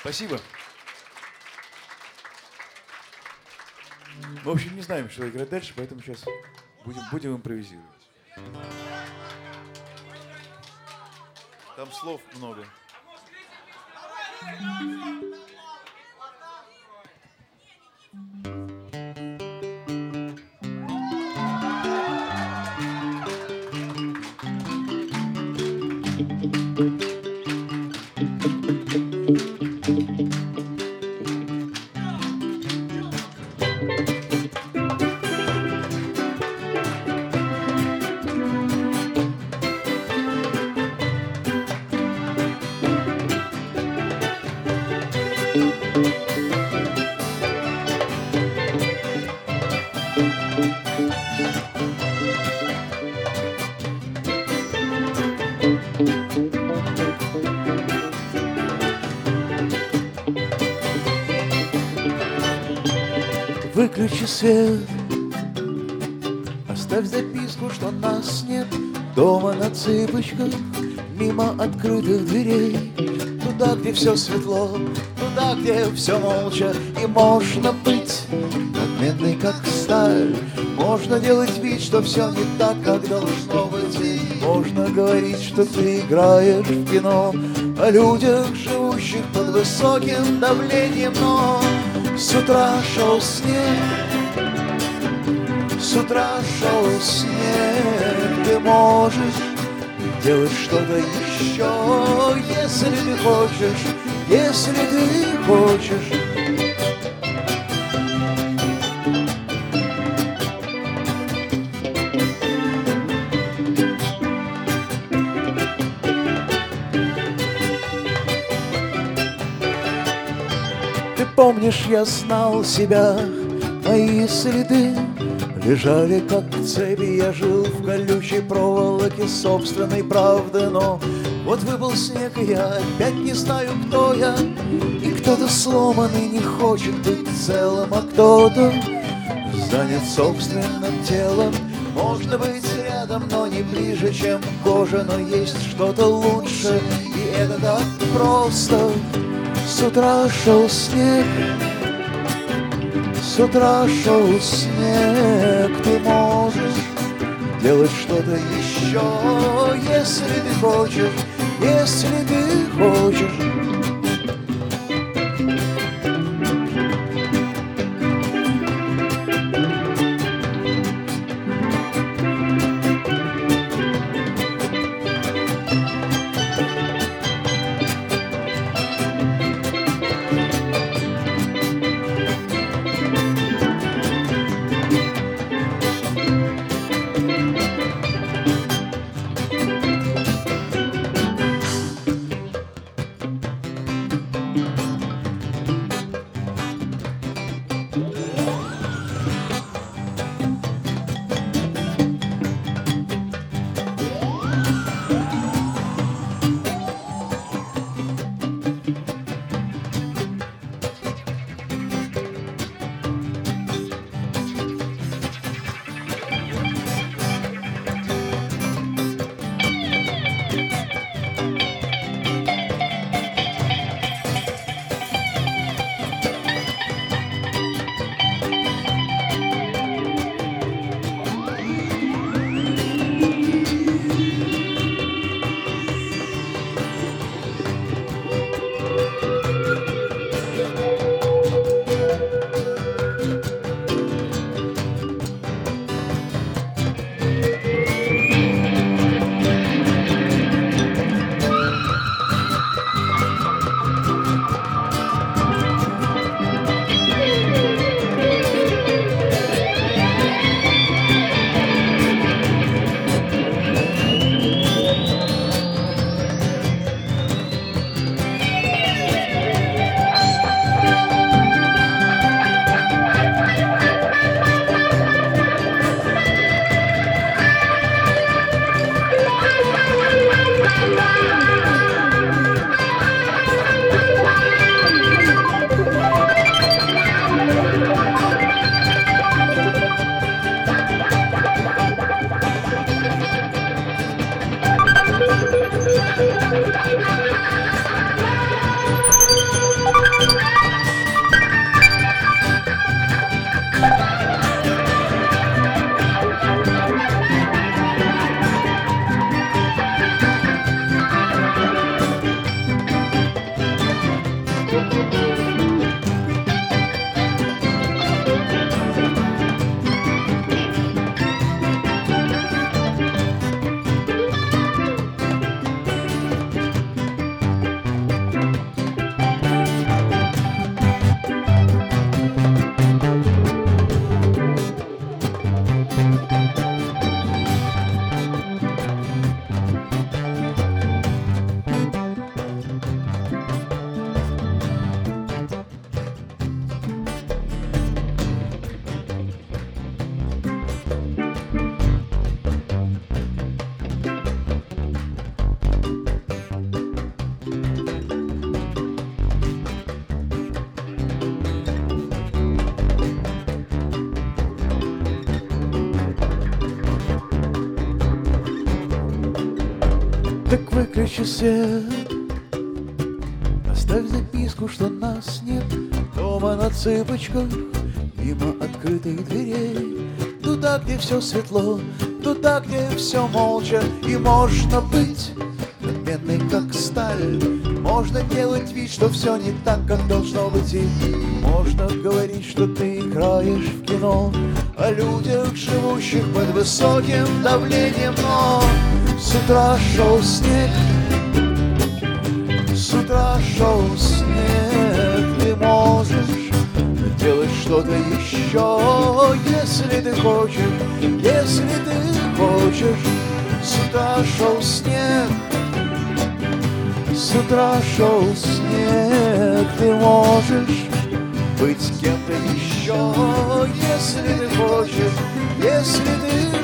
Спасибо. Мы, в общем, не знаем, что играть дальше, поэтому сейчас будем импровизировать. Там слов много. Выключи свет, оставь записку, что нас нет дома на цыпочках, мимо открытых дверей, туда, где все светло, туда, где все молча, и можно быть надменной, как сталь. Можно делать вид, что все не так, как должно быть. Можно говорить, что ты играешь в кино о людях, живущих под высоким давлением, но с утра шел снег, с утра шел снег. Ты можешь делать что-то еще, если ты хочешь, если ты хочешь. Помнишь, я знал себя, мои следы лежали как цепи. Я жил в колючей проволоке собственной правды, но вот выпал снег, и я опять не знаю, кто я. И кто-то сломанный не хочет быть целым, а кто-то занят собственным телом. Можно быть рядом, но не ближе, чем кожа, но есть что-то лучше, и это так просто. С утра шел снег, с утра шел снег. Ты можешь делать что-то еще, если ты хочешь, если ты хочешь. Так выключи свет, оставь записку, что нас нет дома на цыпочках, мимо открытых дверей. Туда, где все светло, туда, где все молча, и можно быть надменной, как сталь. Можно делать вид, что все не так, как должно быть, и можно говорить, что ты играешь в кино о людях, живущих под высоким давлением. Но с утра шел снег, с утра шел снег. Ты можешь делать что-то еще, если ты хочешь, если ты хочешь. С утра шел снег, с утра шел снег. Ты можешь быть кем-то еще, если ты хочешь, если ты